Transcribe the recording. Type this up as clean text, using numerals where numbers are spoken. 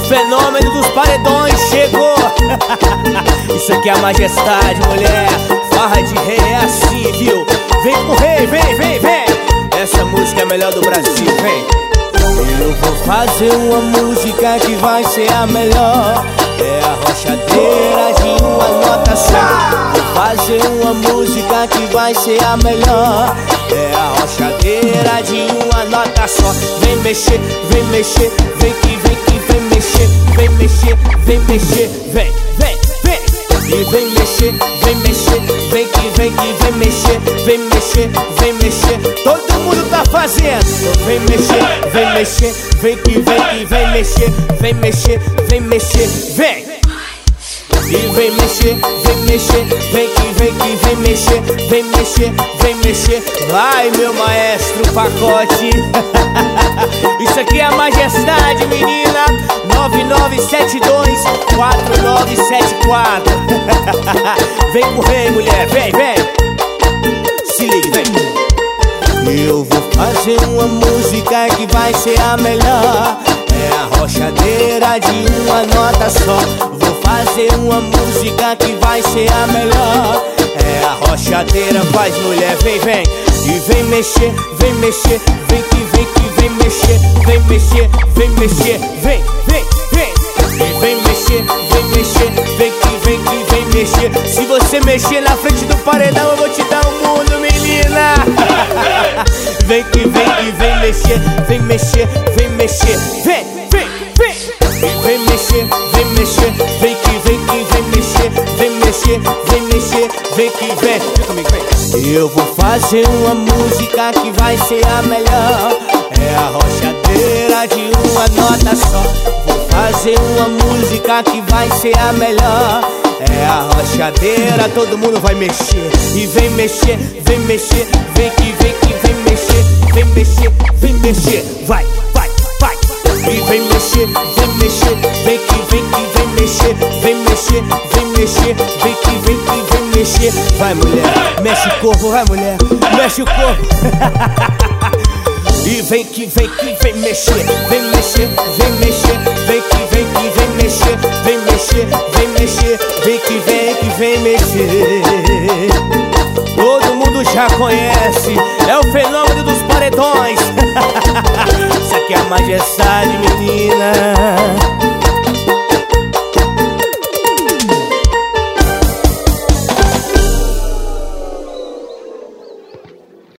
fenômeno dos paredões chegou. Isso aqui é a majestade, mulher. Farra de rei é assim, viu? Vem com o rei, vem. Essa música é a melhor do Brasil, vem. Eu vou fazer uma música que vai ser a melhor. É a rochadeira de uma nota só. Vou fazer uma música que vai ser a melhor. É a rochadeira de uma nota só. Vem mexer, vem que vem mexer. Vem mexer, vem. E vem mexer, vem que vem mexer. Vem mexer, todo mundo tá fazendo. Vem mexer, vem que vem mexer. Vem mexer, vem. E vem mexer, vem que vem mexer. Vem mexer, vai meu maestro pacote. Isso aqui é a majestade, menina. 9972-4974. Vem com o rei, mulher, vem. Se ligue, vem. Eu vou fazer uma música que vai ser a melhor. É a rochadeira de uma nota só. Vou fazer uma música que vai ser a melhor. É a rochadeira, faz mulher, vem. E vem mexer, vem que vem mexer. Vem mexer, vem. E vem mexer, vem que vem mexer. Se você mexer na frente do paredão, eu vou te dar um mundo, menina. Vem que vem mexer. Vem. E vem mexer, vem que vem mexer. Vem que vem. Vem comigo, vem. Eu vou fazer uma música que vai ser a melhor. É a rochadeira de uma nota só. Vou fazer uma música que vai ser a melhor. É a rochadeira, todo mundo vai mexer. E vem mexer, vem que vem mexer. Vem mexer, vai. E vem mexer, vem que vem mexer. Vem mexer, vem que vem mexer. Vai mulher, mexe o corpo, vai mulher, mexe o corpo. E vem que vem mexer. Vem que vem mexer. Vem que vem mexer. Todo mundo já conhece, é o fenômeno dos paredões. Isso aqui é a majestade.